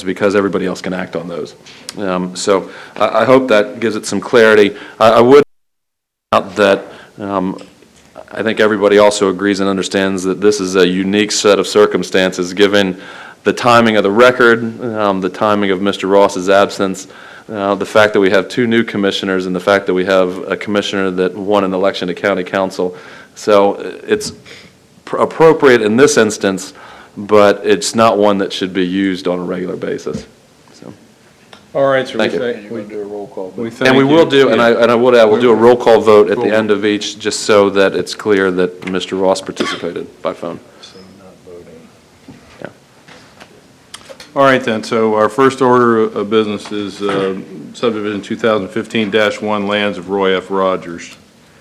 because everybody else can act on those. So I hope that gives it some clarity. I would point out that I think everybody also agrees and understands that this is a unique set of circumstances given the timing of the record, the timing of Mr. Ross's absence, the fact that we have 2 new commissioners, and the fact that we have a commissioner that won an election to county council. So it's appropriate in this instance, but it's not one that should be used on a regular basis. So. All right, so Thank we you. do a roll call. And we will do, and I would add, we'll do a roll call vote at the end of each, just so that it's clear that Mr. Ross participated by phone. Yeah. All right then, so our first order of business is subdivision 2015-1 lands of Roy F. Rogers.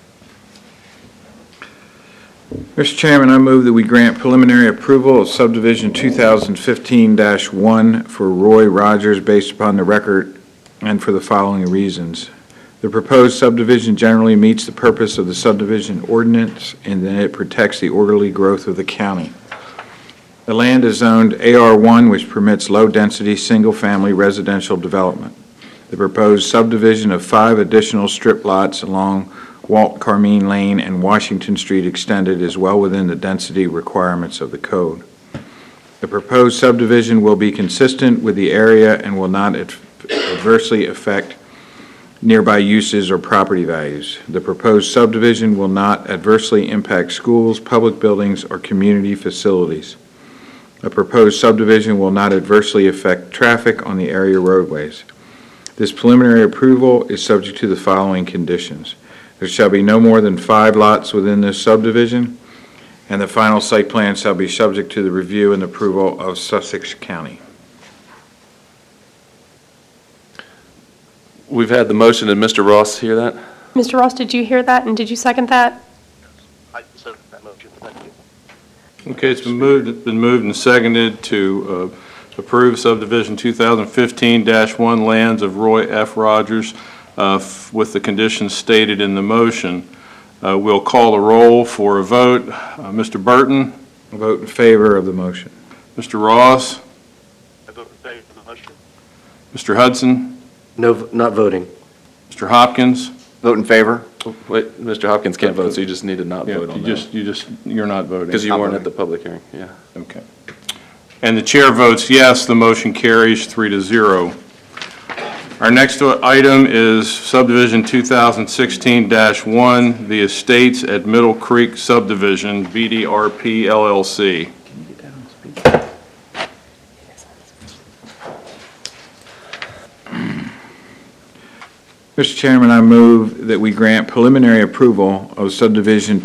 Mr. Chairman, I move that we grant preliminary approval of subdivision 2015-1 for Roy Rogers based upon the record and for the following reasons. The proposed subdivision generally meets the purpose of the subdivision ordinance in that it protects the orderly growth of the county. The land is zoned AR1, which permits low-density, single-family residential development. The proposed subdivision of 5 additional strip lots along Walt Carmine Lane and Washington Street extended is well within the density requirements of the code. The proposed subdivision will be consistent with the area and will not adversely affect nearby uses or property values. The proposed subdivision will not adversely impact schools, public buildings, or community facilities. A proposed subdivision will not adversely affect traffic on the area roadways. This preliminary approval is subject to the following conditions. There shall be no more than 5 lots within this subdivision, and the final site plan shall be subject to the review and approval of Sussex County. We've had the motion. Did Mr. Ross hear that? Mr. Ross, did you hear that, and did you second that? I second that motion. Thank you. Okay, it's been moved and seconded to approve subdivision 2015-1 lands of Roy F. Rogers with the conditions stated in the motion. We'll call the roll for a vote. Mr. Burton? I vote in favor of the motion. Mr. Ross? I vote in favor of the motion. Mr. Hudson? No, not voting. Mr. Hopkins? Vote in favor. Wait, Mr. Hopkins can't vote, so you just need to not vote on that. You're not voting. Because you weren't at the public hearing, yeah. Okay. And the chair votes yes, the motion carries 3-0. Our next item is subdivision 2016-1, the Estates at Middle Creek Subdivision, BDRP LLC. Mr. Chairman, I move that we grant preliminary approval of subdivision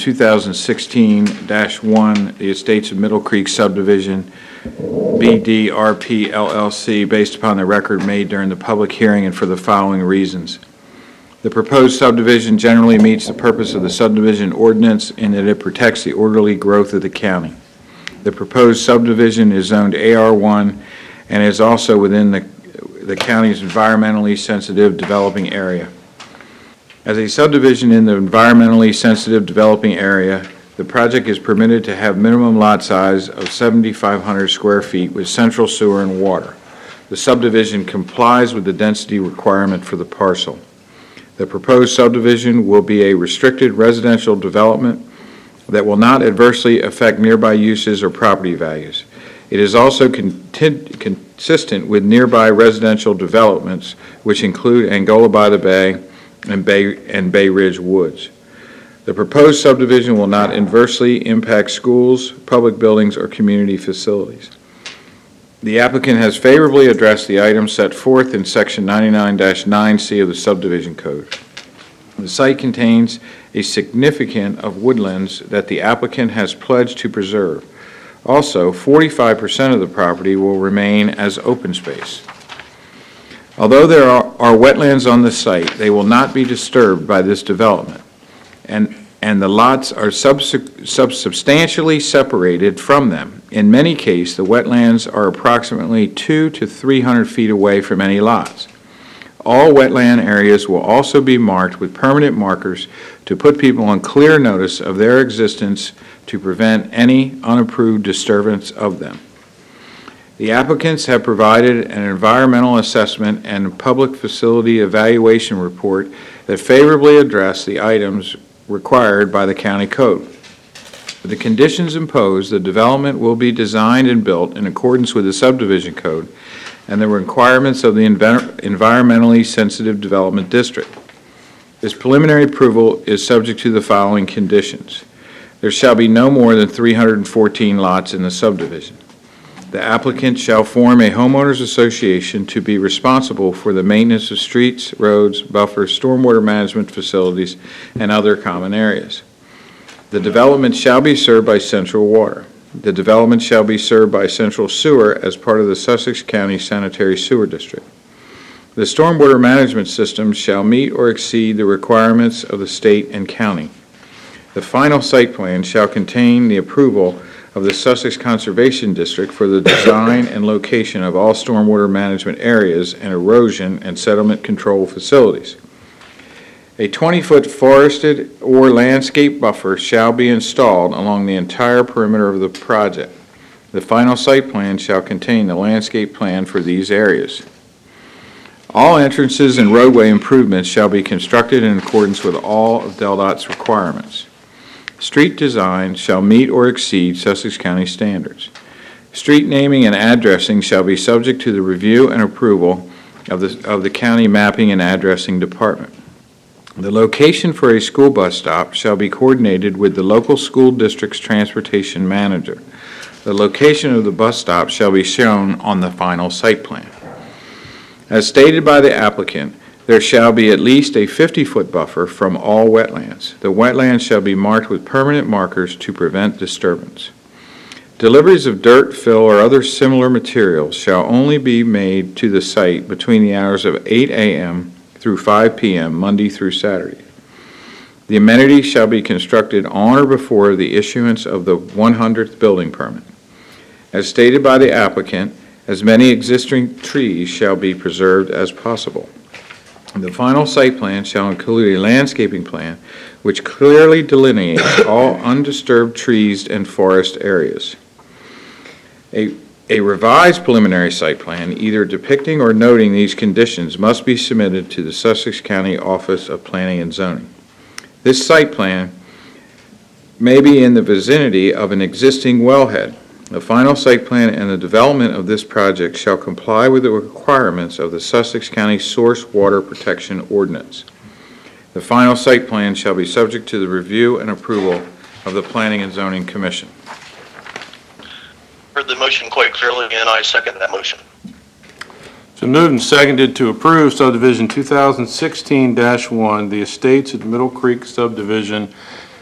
2016-1, the Estates of Middle Creek Subdivision, BDRP LLC, based upon the record made during the public hearing and for the following reasons. The proposed subdivision generally meets the purpose of the subdivision ordinance in that it protects the orderly growth of the county. The proposed subdivision is zoned AR1 and is also within the county's environmentally sensitive developing area. As a subdivision in the environmentally sensitive developing area, the project is permitted to have minimum lot size of 7,500 square feet with central sewer and water. The subdivision complies with the density requirement for the parcel. The proposed subdivision will be a restricted residential development that will not adversely affect nearby uses or property values. It is also consistent with nearby residential developments, which include Angola by the Bay and Bay Ridge Woods. The proposed subdivision will not adversely impact schools, public buildings, or community facilities. The applicant has favorably addressed the items set forth in Section 99-9C of the Subdivision Code. The site contains a significant of woodlands that the applicant has pledged to preserve. Also, 45% of the property will remain as open space. Although there are wetlands on the site, they will not be disturbed by this development, and the lots are substantially separated from them. In many cases, the wetlands are approximately 200 to 300 feet away from any lots. All wetland areas will also be marked with permanent markers to put people on clear notice of their existence to prevent any unapproved disturbance of them. The applicants have provided an environmental assessment and public facility evaluation report that favorably address the items required by the county code. With the conditions imposed, the development will be designed and built in accordance with the subdivision code and the requirements of the environmentally sensitive development district. This preliminary approval is subject to the following conditions. There shall be no more than 314 lots in the subdivision. The applicant shall form a homeowners association to be responsible for the maintenance of streets, roads, buffers, stormwater management facilities, and other common areas. The development shall be served by Central Water. The development shall be served by Central Sewer as part of the Sussex County Sanitary Sewer District. The stormwater management system shall meet or exceed the requirements of the state and county. The final site plan shall contain the approval of the Sussex Conservation District for the design and location of all stormwater management areas and erosion and settlement control facilities. A 20-foot forested or landscape buffer shall be installed along the entire perimeter of the project. The final site plan shall contain the landscape plan for these areas. All entrances and roadway improvements shall be constructed in accordance with all of DelDOT's requirements. Street design shall meet or exceed Sussex County standards. Street naming and addressing shall be subject to the review and approval of the County Mapping and Addressing Department. The location for a school bus stop shall be coordinated with the local school district's transportation manager. The location of the bus stop shall be shown on the final site plan. As stated by the applicant, there shall be at least a 50-foot buffer from all wetlands. The wetlands shall be marked with permanent markers to prevent disturbance. Deliveries of dirt, fill, or other similar materials shall only be made to the site between the hours of 8 a.m. through 5 p.m., Monday through Saturday. The amenities shall be constructed on or before the issuance of the 100th building permit. As stated by the applicant, as many existing trees shall be preserved as possible. The final site plan shall include a landscaping plan which clearly delineates all undisturbed trees and forest areas. A revised preliminary site plan, either depicting or noting these conditions, must be submitted to the Sussex County Office of Planning and Zoning. This site plan may be in the vicinity of an existing wellhead. The final site plan and the development of this project shall comply with the requirements of the Sussex County Source Water Protection Ordinance. The final site plan shall be subject to the review and approval of the Planning and Zoning Commission. Heard the motion quite clearly, and I second that motion. So moved and seconded to approve subdivision 2016-1, the Estates at Middle Creek Subdivision,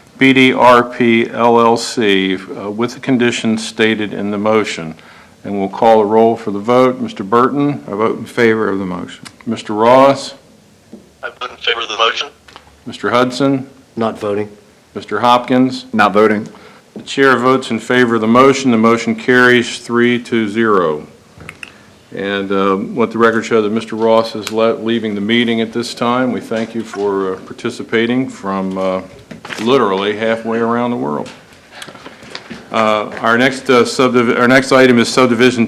BDRP LLC, with the conditions stated in the motion. And we'll call a roll for the vote. Mr. Burton? I vote in favor of the motion. Mr. Ross? I vote in favor of the motion. Mr. Hudson? Not voting. Mr. Hopkins? Not voting. The chair votes in favor of the motion. The motion carries 3-0. And let the record show that Mr. Ross is leaving the meeting at this time. We thank you for participating from literally halfway around the world. Our next item is subdivision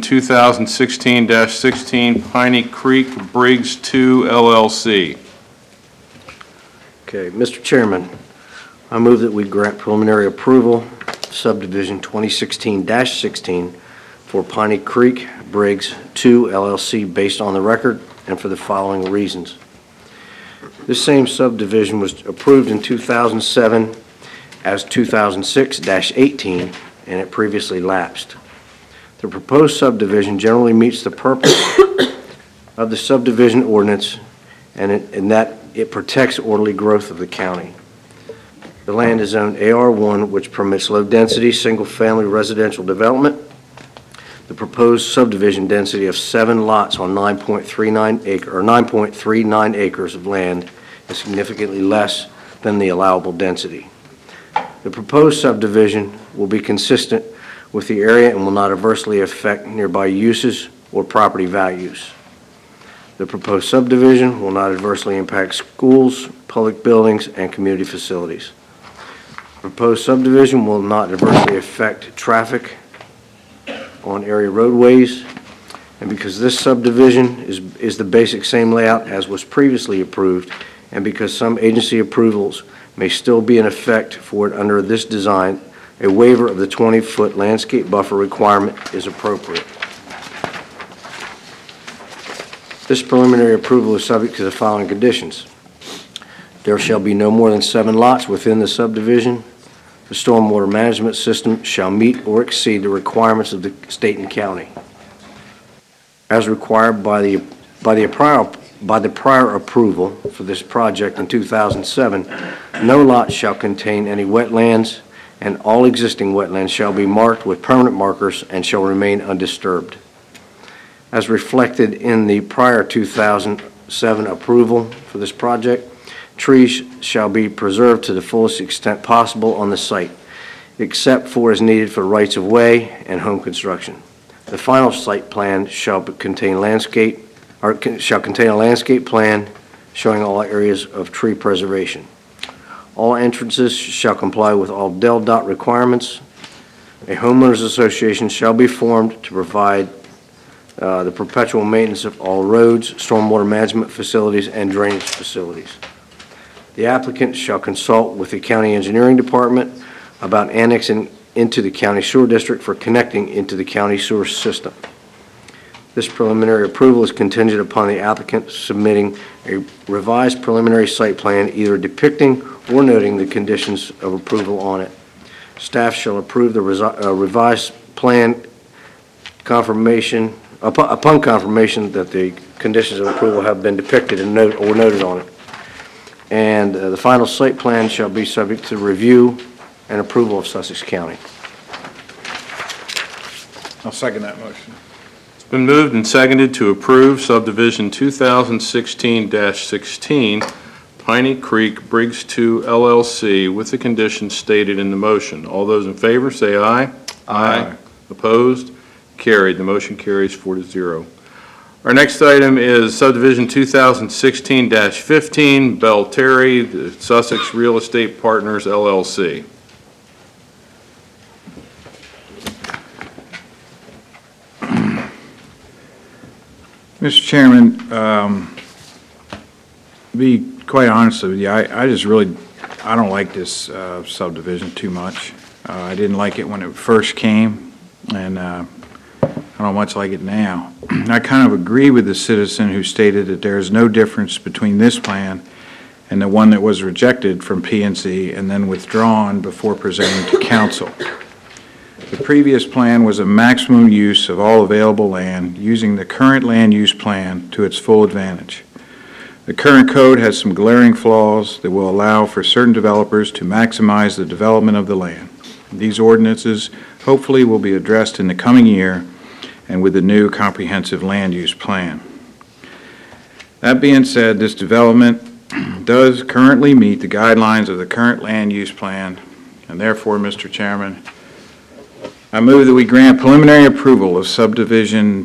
2016-16, Piney Creek Briggs 2 LLC. Okay, Mr. Chairman, I move that we grant preliminary approval subdivision 2016-16 for Piney Creek Briggs 2 LLC based on the record and for the following reasons. This same subdivision was approved in 2007 as 2006-18, and it previously lapsed. The proposed subdivision generally meets the purpose of the subdivision ordinance and in that it protects orderly growth of the county. The land is zoned AR1, which permits low-density, single-family residential development. The proposed subdivision density of 7 lots on 9.39 acres of land is significantly less than the allowable density. The proposed subdivision will be consistent with the area and will not adversely affect nearby uses or property values. The proposed subdivision will not adversely impact schools, public buildings, and community facilities. The proposed subdivision will not adversely affect traffic on area roadways and because this subdivision is the basic same layout as was previously approved, and because some agency approvals may still be in effect for it under this design, a waiver of the 20-foot landscape buffer requirement is appropriate. This preliminary approval is subject to the following conditions. There shall be no more than 7 lots within the subdivision. The stormwater management system shall meet or exceed the requirements of the state and county. As required by the prior approval for this project in 2007, no lot shall contain any wetlands, and all existing wetlands shall be marked with permanent markers and shall remain undisturbed. As reflected in the prior 2007 approval for this project, trees shall be preserved to the fullest extent possible on the site, except for as needed for rights-of-way and home construction. The final site plan shall contain a landscape plan showing all areas of tree preservation. All entrances shall comply with all DEL-DOT requirements. A homeowners association shall be formed to provide the perpetual maintenance of all roads, stormwater management facilities, and drainage facilities. The applicant shall consult with the county engineering department about annexing into the county sewer district for connecting into the county sewer system. This preliminary approval is contingent upon the applicant submitting a revised preliminary site plan either depicting or noting the conditions of approval on it. Staff shall approve the revised plan upon confirmation that the conditions of approval have been depicted and noted on it. And the final site plan shall be subject to review and approval of Sussex County. I'll second that motion. It's been moved and seconded to approve subdivision 2016-16, Piney Creek Briggs 2 LLC, with the conditions stated in the motion. All those in favor say aye. Aye. Opposed? Carried. The motion carries 4-0. Our next item is subdivision 2016-15, Bell Terry, the Sussex Real Estate Partners LLC. Mr. Chairman, to be quite honest with you, I just really, I don't like this subdivision too much. I didn't like it when it first came, and I don't much like it now. I kind of agree with the citizen who stated that there is no difference between this plan and the one that was rejected from P&Z and then withdrawn before presenting to council. The previous plan was a maximum use of all available land using the current land use plan to its full advantage. The current code has some glaring flaws that will allow for certain developers to maximize the development of the land. These ordinances hopefully will be addressed in the coming year and with the new comprehensive land use plan. That being said, this development does currently meet the guidelines of the current land use plan, and therefore, Mr. Chairman, I move that we grant preliminary approval of subdivision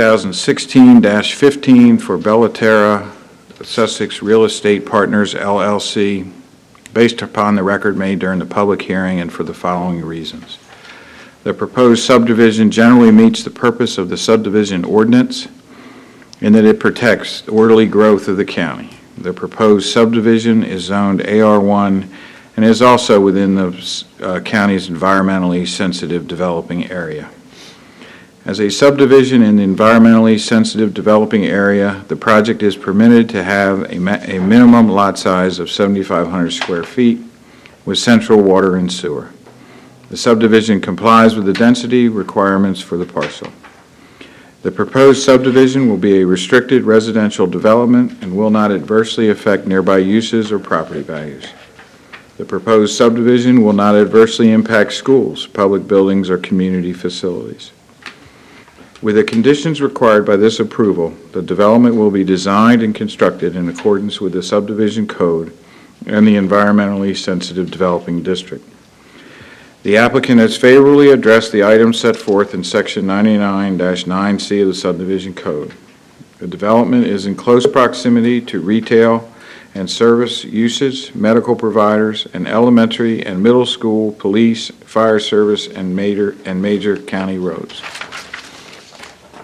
2016-15 for Bellaterra Sussex Real Estate Partners LLC, based upon the record made during the public hearing and for the following reasons. The proposed subdivision generally meets the purpose of the subdivision ordinance in that it protects the orderly growth of the county. The proposed subdivision is zoned AR1 and is also within the county's environmentally sensitive developing area. As a subdivision in the environmentally sensitive developing area, the project is permitted to have a minimum lot size of 7,500 square feet with central water and sewer. The subdivision complies with the density requirements for the parcel. The proposed subdivision will be a restricted residential development and will not adversely affect nearby uses or property values. The proposed subdivision will not adversely impact schools, public buildings, or community facilities. With the conditions required by this approval, the development will be designed and constructed in accordance with the subdivision code and the environmentally sensitive developing district. The applicant has favorably addressed the items set forth in Section 99-9C of the subdivision code. The development is in close proximity to retail and service uses, medical providers, and elementary and middle school, police, fire service, and major county roads.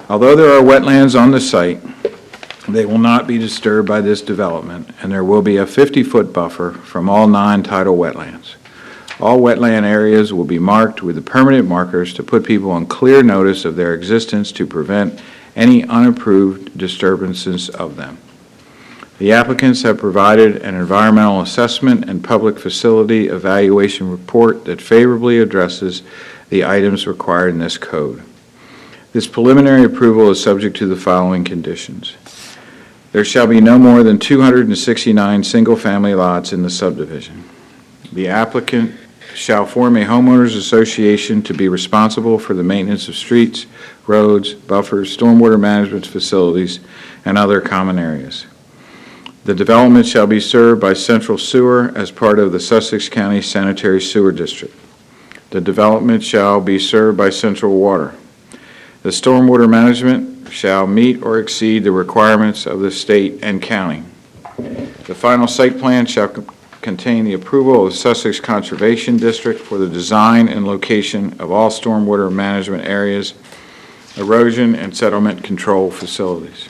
Although there are wetlands on the site, they will not be disturbed by this development, and there will be a 50-foot buffer from all non-tidal wetlands. All wetland areas will be marked with the permanent markers to put people on clear notice of their existence to prevent any unapproved disturbances of them. The applicants have provided an environmental assessment and public facility evaluation report that favorably addresses the items required in this code. This preliminary approval is subject to the following conditions. There shall be no more than 269 single-family lots in the subdivision. The applicant shall form a homeowners association to be responsible for the maintenance of streets, roads, buffers, stormwater management facilities, and other common areas. The development shall be served by central sewer as part of the Sussex County Sanitary Sewer District. The development shall be served by central water. The stormwater management shall meet or exceed the requirements of the state and county. The final site plan shall contain the approval of the Sussex Conservation District for the design and location of all stormwater management areas, erosion and settlement control facilities.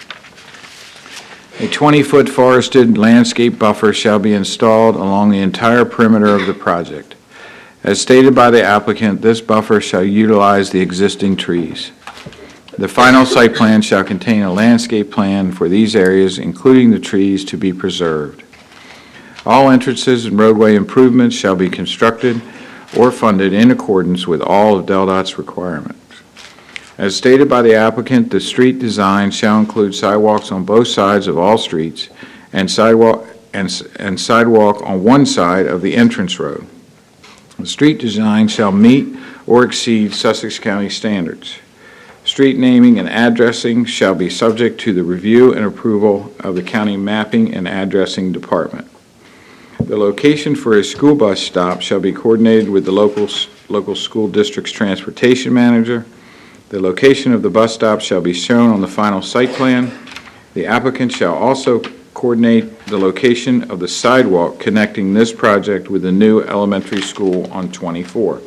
A 20-foot forested landscape buffer shall be installed along the entire perimeter of the project. As stated by the applicant, this buffer shall utilize the existing trees. The final site plan shall contain a landscape plan for these areas, including the trees to be preserved. All entrances and roadway improvements shall be constructed or funded in accordance with all of DelDOT's requirements. As stated by the applicant, the street design shall include sidewalks on both sides of all streets and sidewalk on one side of the entrance road. The street design shall meet or exceed Sussex County standards. Street naming and addressing shall be subject to the review and approval of the County Mapping and Addressing Department. The location for a school bus stop shall be coordinated with the local school district's transportation manager. The location of the bus stop shall be shown on the final site plan. The applicant shall also coordinate the location of the sidewalk connecting this project with the new elementary school on 24.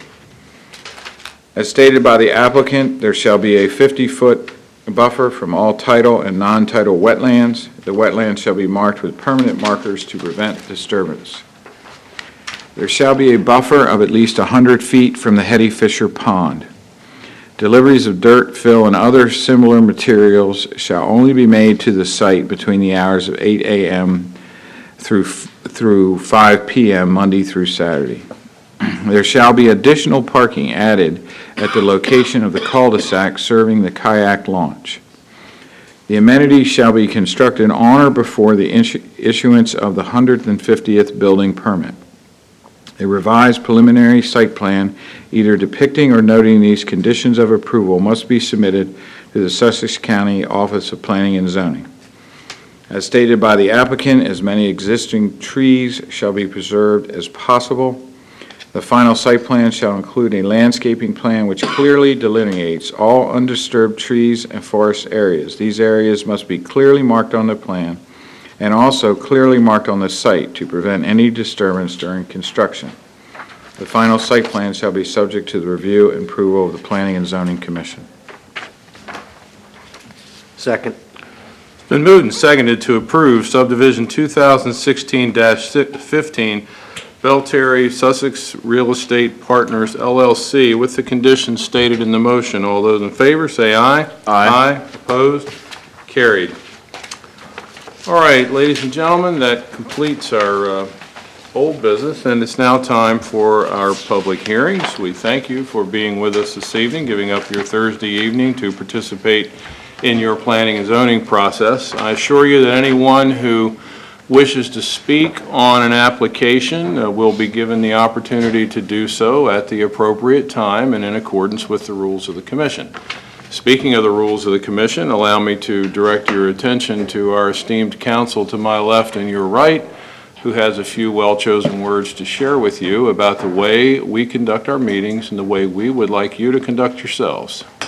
As stated by the applicant, there shall be a 50-foot buffer from all tidal and non-tidal wetlands. The wetlands shall be marked with permanent markers to prevent disturbance. There shall be a buffer of at least 100 feet from the Hetty Fisher Pond. Deliveries of dirt, fill, and other similar materials shall only be made to the site between the hours of 8 a.m. through 5 p.m. Monday through Saturday. There shall be additional parking added at the location of the cul-de-sac serving the kayak launch. The amenities shall be constructed on or before the issuance of the 150th building permit. A revised preliminary site plan, either depicting or noting these conditions of approval, must be submitted to the Sussex County Office of Planning and Zoning. As stated by the applicant, as many existing trees shall be preserved as possible. The final site plan shall include a landscaping plan which clearly delineates all undisturbed trees and forest areas. These areas must be clearly marked on the plan and also clearly marked on the site to prevent any disturbance during construction. The final site plan shall be subject to the review and approval of the Planning and Zoning Commission. Second. It's been moved and seconded to approve subdivision 2016-15, Belterry Sussex Real Estate Partners, LLC, with the conditions stated in the motion. All those in favor say aye. Aye. Opposed? Carried. All right, ladies and gentlemen, that completes our old business, and it's now time for our public hearings. We thank you for being with us this evening, giving up your Thursday evening to participate in your planning and zoning process. I assure you that anyone who wishes to speak on an application will be given the opportunity to do so at the appropriate time and in accordance with the rules of the Commission. Speaking of the rules of the Commission, allow me to direct your attention to our esteemed counsel to my left and your right, who has a few well-chosen words to share with you about the way we conduct our meetings and the way we would like you to conduct yourselves.